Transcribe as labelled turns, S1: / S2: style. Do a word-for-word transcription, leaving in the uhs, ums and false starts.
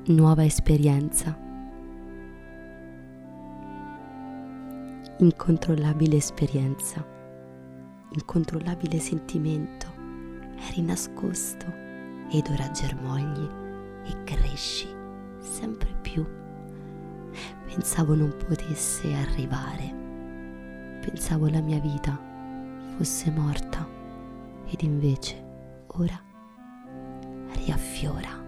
S1: nuova esperienza, incontrollabile esperienza, incontrollabile sentimento, eri nascosto ed ora germogli e cresci sempre più. Pensavo non potesse arrivare, pensavo la mia vita fosse morta ed invece ora riaffiora.